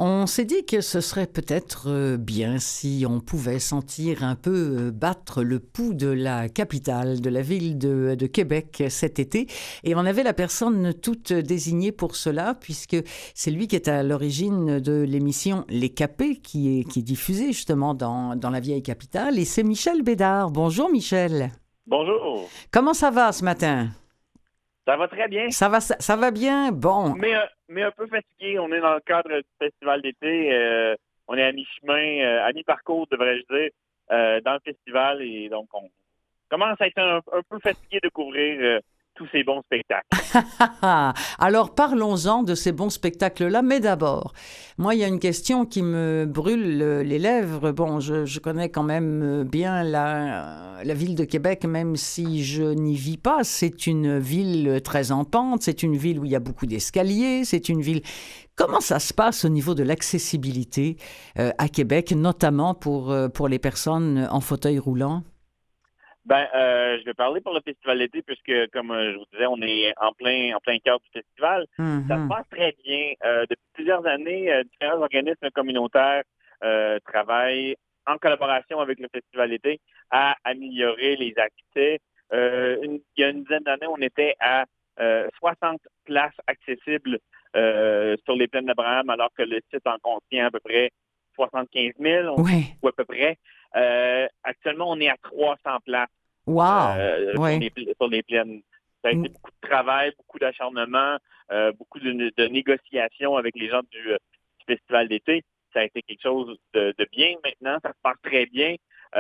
On s'est dit que ce serait peut-être bien si on pouvait sentir un peu battre le pouls de la capitale, de la ville de Québec cet été. Et on avait la personne toute désignée pour cela, puisque c'est lui qui est à l'origine de l'émission Les Capés, qui est diffusée justement dans la vieille capitale. Et c'est Michel Bédard. Bonjour Michel. Bonjour. Comment ça va ce matin? Ça va très bien, Ça va bien? Bon. mais un peu fatigué. On est dans le cadre du festival d'été. On est à mi-chemin, à mi-parcours, devrais-je dire, dans le festival. Et donc, on commence à être un peu fatigué de couvrir tous ces bons spectacles. Alors parlons-en de ces bons spectacles-là, mais d'abord, moi il y a une question qui me brûle les lèvres. Bon, je connais quand même bien la ville de Québec, même si je n'y vis pas. C'est une ville très en pente, c'est une ville où il y a beaucoup d'escaliers, c'est une ville... Comment ça se passe au niveau de l'accessibilité à Québec, notamment pour les personnes en fauteuil roulant? Je vais parler pour le festival d'été puisque, comme je vous disais, on est en plein cœur du festival. Ça se Mhm. passe très bien. Depuis plusieurs années, différents organismes communautaires travaillent en collaboration avec le festival d'été à améliorer les accès. Il y a une dizaine d'années, on était à 60 places accessibles sur les plaines d'Abraham, alors que le site en contient à peu près 75 000, Oui. ou à peu près. Actuellement, on est à 300 places Wow. Oui. sur les plaines. Ça a été beaucoup de travail, beaucoup d'acharnement, beaucoup de négociations avec les gens du festival d'été. Ça a été quelque chose de bien maintenant. Ça se passe très bien.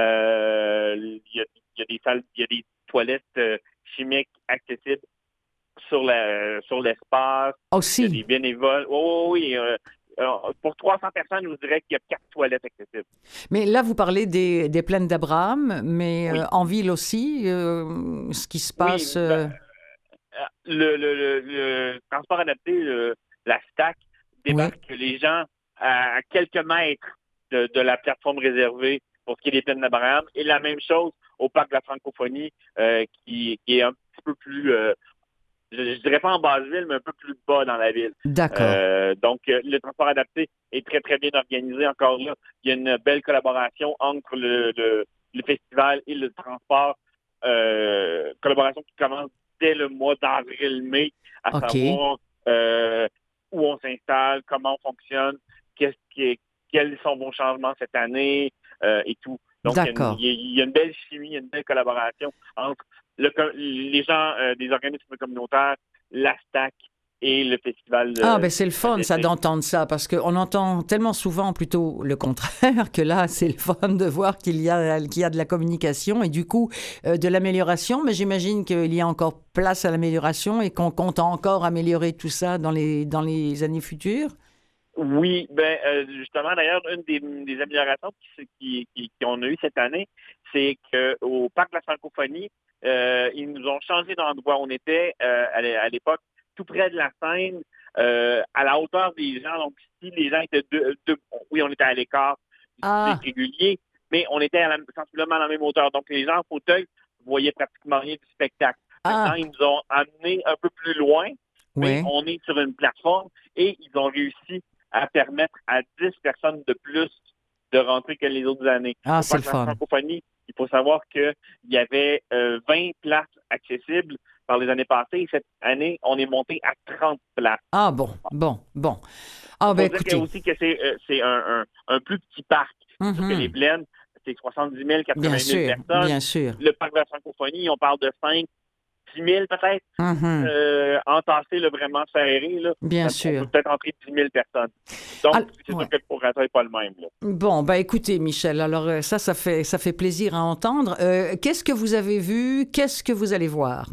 Il y a des salles, il y a des toilettes chimiques accessibles sur l'espace. Il y a Aussi. des bénévoles. Oh, oui, pour 300 personnes, je vous dirais qu'il y a 4 toilettes accessibles. Mais là, vous parlez des plaines d'Abraham, mais Oui. en ville aussi, ce qui se passe... Oui, le transport adapté, la STAC, oui, débarque les gens à quelques mètres de la plateforme réservée pour ce qui est des plaines d'Abraham. Et la même chose au parc de la Francophonie, qui est un petit peu plus, je dirais pas en basse ville, mais un peu plus bas dans la ville. d'accord. Le transport adapté est très, très bien organisé. Encore là, il y a une belle collaboration entre le festival et le transport. Collaboration qui commence dès le mois d'avril-mai, à OK, savoir où on s'installe, comment on fonctionne, qu'est-ce qui est, quels sont vos changements cette année et tout. Donc, d'accord. il y a une belle chimie, il y a une belle collaboration entre les gens des organismes communautaires, la STAC et le festival Ah, ben c'est le fun, ça, d'été. d'entendre ça, parce qu'on entend tellement souvent plutôt le contraire, que là, c'est le fun de voir qu'il y a de la communication et du coup, de l'amélioration, mais j'imagine qu'il y a encore place à l'amélioration et qu'on compte encore améliorer tout ça dans les années futures. Oui, justement, d'ailleurs, une des améliorations qu'on a eues cette année, c'est qu'au Parc de la Francophonie, ils nous ont changé d'endroit. On était à l'époque tout près de la scène, à la hauteur des gens. Donc, si les gens étaient oui, on était à l'écart du public Ah, régulier, mais on était sensiblement à la même hauteur. Donc, les gens en fauteuil voyaient pratiquement rien du spectacle. Maintenant, ah, ils nous ont amenés un peu plus loin, mais ouais. on est sur une plateforme et ils ont réussi à permettre à 10 personnes de plus de rentrer que les autres années. Ah, Au c'est parc le de la fun. Francophonie, il faut savoir qu'il y avait 20 places accessibles par les années passées. Et cette année, on est monté à 30 places. Ah, bon, bon, bon. Il Ah, ben faut dire écoutez. aussi que c'est un plus petit parc. C'est sûr que les Mhm. plaines, c'est 70 000, Bien 80 000 sûr, personnes. bien sûr. Le parc de la Francophonie, on parle de 5, 10 000 peut-être. Mhm. Entassé, là, vraiment serré, là, Bien on sûr. peut peut-être entrer 10 000 personnes. Donc, c'est sûr Ouais. que le programme n'est pas le même. Là. Bon, bah écoutez, Michel, alors ça fait plaisir à entendre. Qu'est-ce que vous avez vu? Qu'est-ce que vous allez voir?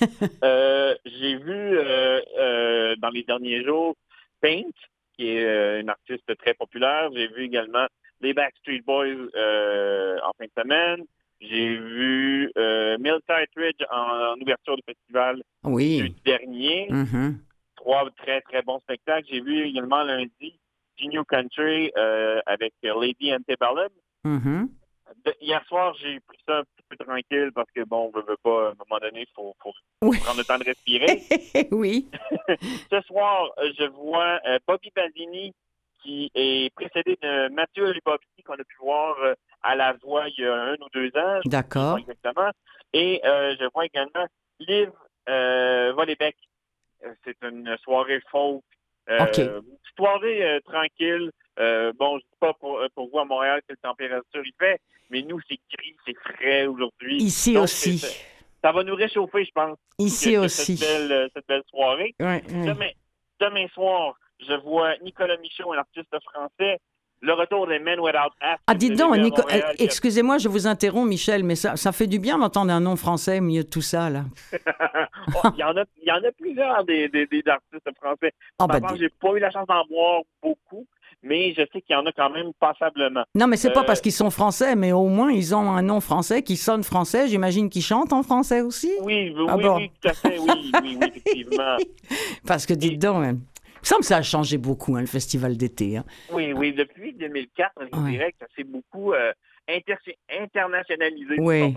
J'ai vu dans les derniers jours Paint, qui est une artiste très populaire. J'ai vu également les Backstreet Boys en fin de semaine. J'ai vu Miltite Ridge en ouverture du festival Oui. jeudi dernier. Mhm. Trois très, très bons spectacles. J'ai vu également lundi Genu Country avec Lady Antebellum. Mhm. Hier soir, j'ai pris ça un petit peu tranquille parce que, bon, on veut pas, à un moment donné, faut Oui. prendre le temps de respirer. Oui. Ce soir, je vois Bobby Basini qui est précédé de Mathieu Lubowski, qu'on a pu voir à La Voix il y a 1 ou 2 ans. D'accord. Je sais pas exactement. Et je vois également Liv Volébec. C'est une soirée folk. OK. Une soirée tranquille. Bon, je ne dis pas pour vous à Montréal quelle température il fait, mais nous, c'est gris, c'est frais aujourd'hui. Ici Donc, aussi. ça va nous réchauffer, je pense, Ici que aussi. cette belle soirée. Ouais, ouais. Demain soir, je vois Nicolas Michaud, un artiste français. Le retour des Men Without Hats. Ah, dites donc, excusez-moi, je vous interromps, Michel, mais ça fait du bien d'entendre un nom français au milieu de tout ça, là. Il y en a plusieurs des artistes français. Ah, bah, J'ai pas eu la chance d'en voir beaucoup, mais je sais qu'il y en a quand même passablement. non, mais c'est pas parce qu'ils sont français, mais au moins ils ont un nom français qui sonne français. J'imagine qu'ils chantent en français aussi. Oui, Ah bon. oui, tout à fait, oui, effectivement. Parce que dites donc, il me semble que ça a changé beaucoup, le festival d'été. Hein. Oui, depuis 2004, je dirais que ça s'est beaucoup internationalisé. Oui.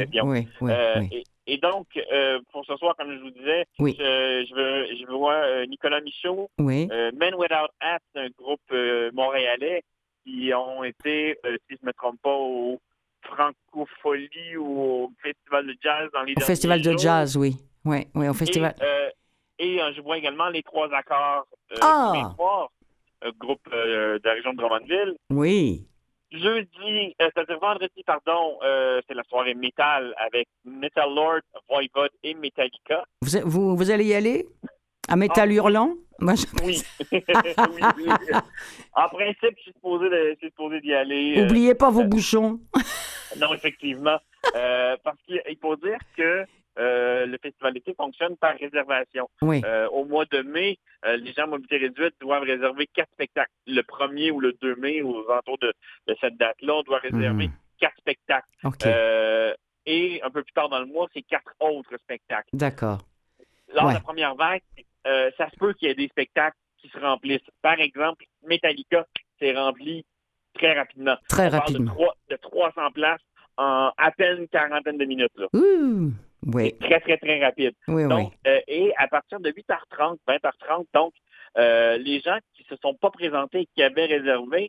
Et donc, pour ce soir, comme je vous disais, je vois Nicolas Michaud, Men Without Hats, un groupe montréalais qui ont été, si je ne me trompe pas, au Francophonie ou au Festival de Jazz dans les derniers jours. Au Festival de Jazz, oui, au festival. Et je vois également les Trois Accords demain soir, groupe de la région de Drummondville. Oui. C'est-à-dire vendredi, pardon, c'est la soirée métal avec Metal Lord, Voivod et Metallica. Vous allez y aller? À Métal Hurlant? Moi, oui. Oui. En principe, je suis supposé d'y aller. Oubliez pas vos bouchons. Non, effectivement. Parce qu'il faut dire que le festival d'été fonctionne par réservation. Oui. Au mois de mai, les gens à mobilité réduite doivent réserver 4 spectacles. Le 1er ou le 2 mai, aux alentours de cette date-là, on doit réserver 4 spectacles. Okay. Et un peu plus tard dans le mois, c'est 4 autres spectacles. D'accord. Lors de la première vague, ça se peut qu'il y ait des spectacles qui se remplissent. Par exemple, Metallica s'est rempli très rapidement. Très rapidement. Parle de 300 places en à peine une quarantaine de minutes. Là. Oui. C'est très, très, très rapide. Oui, donc, et à partir de 8h30, 20h30, donc, les gens qui ne se sont pas présentés et qui avaient réservé,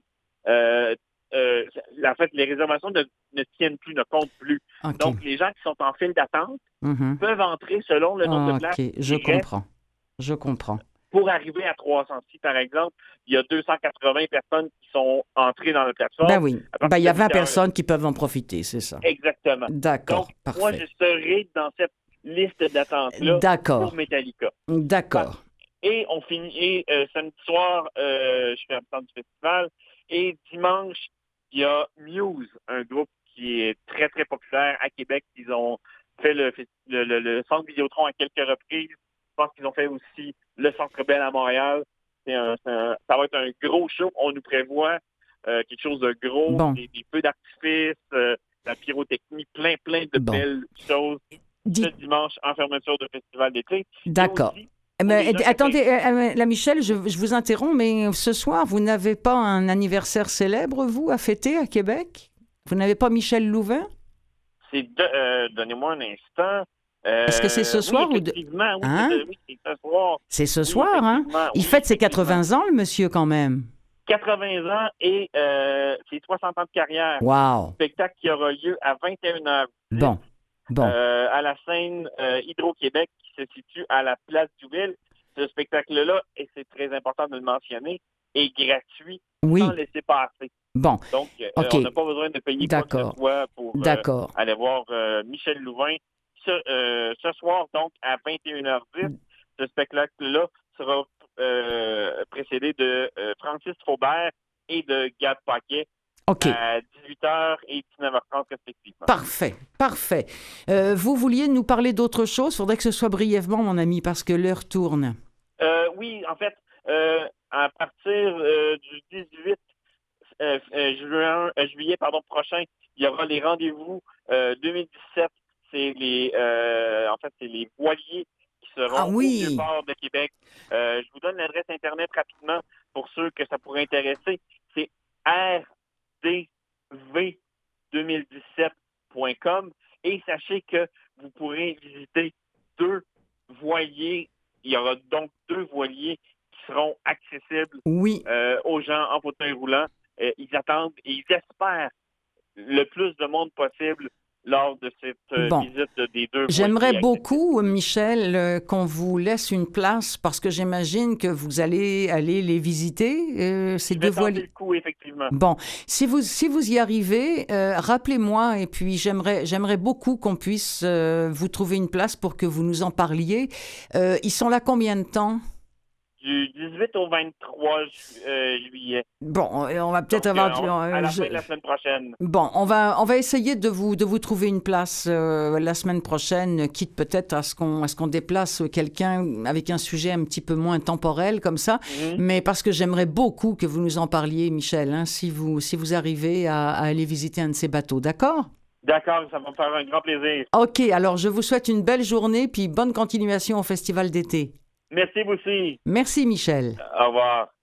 en fait, les réservations ne tiennent plus, ne comptent plus. Okay. Donc, les gens qui sont en file d'attente peuvent entrer selon le nombre de places. OK, je comprends. Pour arriver à 300. Si, par exemple, il y a 280 personnes qui sont entrées dans la plateforme. Ben oui. Il y a 20 personnes qui peuvent en profiter, c'est ça. Exactement. D'accord, donc, parfait. Moi, je serai dans cette liste d'attente-là pour Metallica. D'accord. Et on finit, samedi soir, je fais absent du festival. Et dimanche, il y a Muse, un groupe qui est très, très populaire à Québec. Ils ont fait le Centre Vidéotron à quelques reprises. Je pense qu'ils ont fait aussi le Centre Bell à Montréal. Ça va être un gros show. On nous prévoit quelque chose de gros, des feux d'artifice, la pyrotechnie, plein de belles choses. Ce dimanche, en fermeture de festival d'été. D'accord. Mais, attendez, la Michel, je vous interromps, mais ce soir, vous n'avez pas un anniversaire célèbre, vous, à fêter à Québec? Vous n'avez pas Michel Louvain? Donnez-moi un instant. Est-ce que c'est ce soir ou effectivement, oui, c'est ce soir. C'est ce soir, hein? Il fête ses 80 ans, le monsieur, quand même. 80 ans et ses 60 ans de carrière. Wow! Spectacle qui aura lieu à 21h. Bon. À la scène Hydro-Québec qui se situe à la Place Duville. Ce spectacle-là, et c'est très important de le mentionner, est gratuit sans laisser passer. Bon. Donc, on n'a pas besoin de payer quoi que ce soit pour aller voir Michel Louvain. Ce soir, donc, à 21h10, ce spectacle-là sera précédé de Francis Faubert et de Gab Paquet. À 18h et 19h30 respectivement. Parfait. Vous vouliez nous parler d'autre chose? Il faudrait que ce soit brièvement, mon ami, parce que l'heure tourne. Oui, en fait, à partir du 18 juillet prochain, il y aura les rendez-vous 2017. C'est les voiliers qui seront au Vieux-Port de Québec. Je vous donne l'adresse Internet rapidement pour ceux que ça pourrait intéresser. C'est rdv2017.com et sachez que vous pourrez visiter 2 voiliers. Il y aura donc 2 voiliers qui seront accessibles Oui. aux gens en fauteuil roulant. Ils attendent et ils espèrent le plus de monde possible lors de cette Bon. visite des 2 voies. J'aimerais beaucoup, Michel, qu'on vous laisse une place parce que j'imagine que vous allez aller les visiter, ces 2 voies. Le coup, effectivement. Bon, si vous y arrivez, rappelez-moi et puis j'aimerais beaucoup qu'on puisse vous trouver une place pour que vous nous en parliez. Ils sont là combien de temps? Du 18 au 23 juillet. Bon, on va peut-être avoir... à la fin de la semaine prochaine. Bon, on va essayer de vous trouver une place la semaine prochaine, quitte peut-être à ce qu'on déplace quelqu'un avec un sujet un petit peu moins temporel comme ça. Mais parce que j'aimerais beaucoup que vous nous en parliez, Michel, hein, si vous arrivez à aller visiter un de ces bateaux, d'accord? D'accord, ça va me faire un grand plaisir. OK, alors je vous souhaite une belle journée puis bonne continuation au Festival d'été. Merci vous aussi. Merci, Michel. Au revoir.